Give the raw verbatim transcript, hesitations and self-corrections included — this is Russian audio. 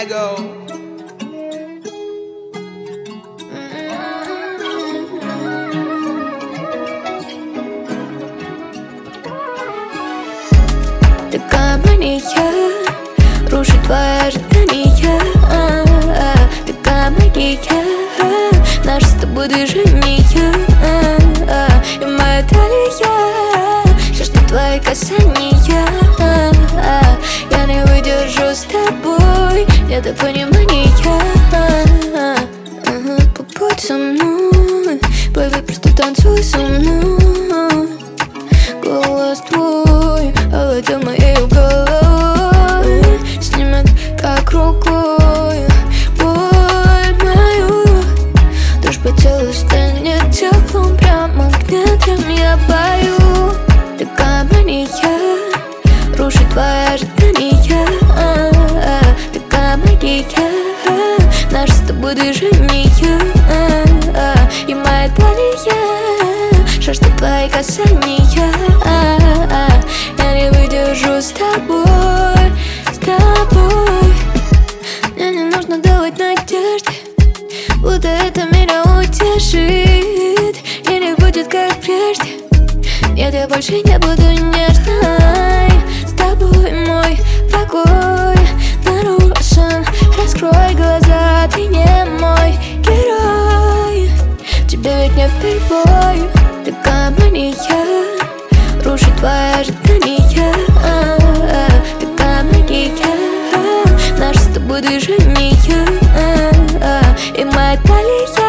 Diego. Такая мания рушит твои ожидания. Такая магия наше с тобой движение. И моя талия жаждет твои касания. Я не выдержу с тобой недопонимания. Побудь со мной, baby, просто танцуй со мной. Голос твой овладел моей головой, снимет как рукой боль мою. Дрожь по телу станет теплым, прям магнитом я пою. Такая мания рушит твои ожидания. Такая магия наше с тобой движение. И моя талия жаждет твои касания. Я не выдержу с тобой, с тобой. Мне не нужно давать надежды, будто это меня утешит. И не будет как прежде. Нет, я больше не буду нежной с тобой, мой покой нарушен. Раскрой глаза, ты не мой герой. Тебе ведь не впервой. Такая мания рушит твои ожидания. Такая магия наше с тобой движение. И моя талия